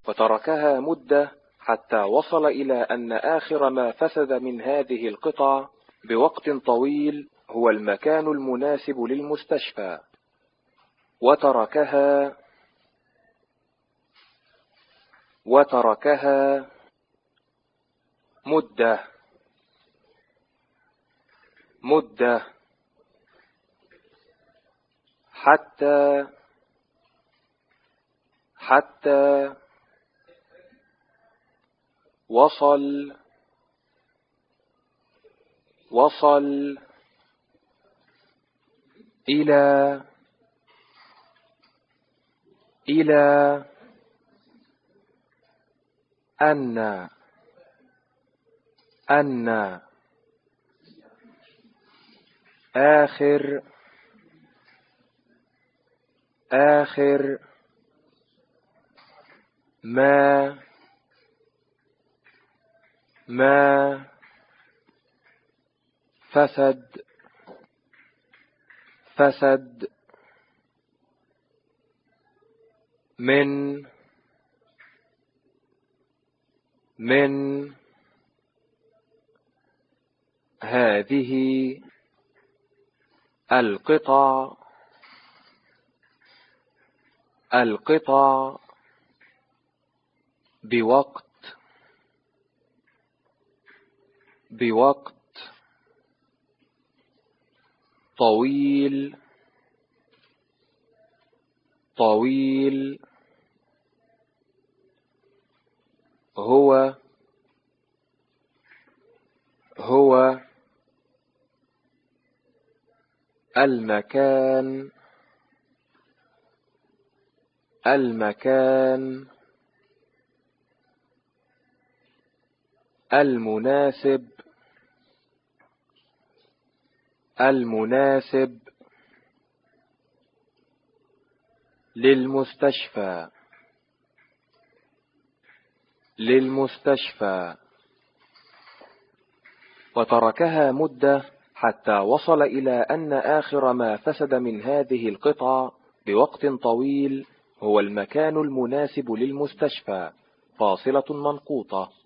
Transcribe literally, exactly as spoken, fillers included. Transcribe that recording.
فتركها مدة حتى وصل إلى أن آخر ما فسد من هذه القطع بوقت طويل هو المكان المناسب للمستشفى. وتركها وتركها مدة مدة حتى حتى وصل وصل إلى إلى أن أن آخر آخر ما ما فسد فسد من من هذه القطع القطع بوقت بوقت طويل طويل هو هو المكان المكان المناسب المناسب للمستشفى للمستشفى وتركها مدة حتى وصل إلى أن آخر ما فسد من هذه القطع بوقت طويل هو المكان المناسب للمستشفى. فاصلة منقوطة.